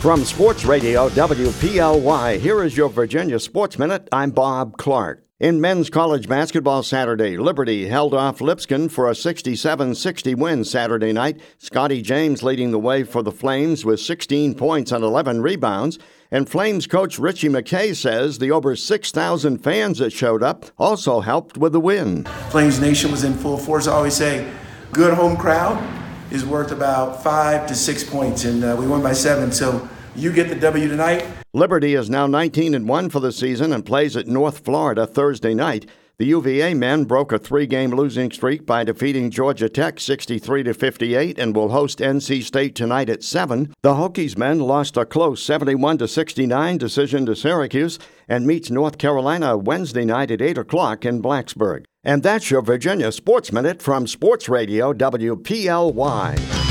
From Sports Radio WPLY, here is your Virginia Sports Minute. I'm Bob Clark. In men's college basketball Saturday, Liberty held off Lipscomb for a 67-60 win Saturday night. Scotty James leading the way for the Flames with 16 points and 11 rebounds. And Flames coach Richie McKay says the over 6,000 fans that showed up also helped with the win. Flames Nation was in full force. I always say, good home crowd is worth about 5 to 6 points, and we won by 7, so you get the W tonight. Liberty is now 19-1 for the season and plays at North Florida Thursday night. The UVA men broke a 3-game losing streak by defeating Georgia Tech 63-58 and will host NC State tonight at 7. The Hokies men lost a close 71-69 decision to Syracuse and meets North Carolina Wednesday night at 8 o'clock in Blacksburg. And that's your Virginia Sports Minute from Sports Radio WPLY.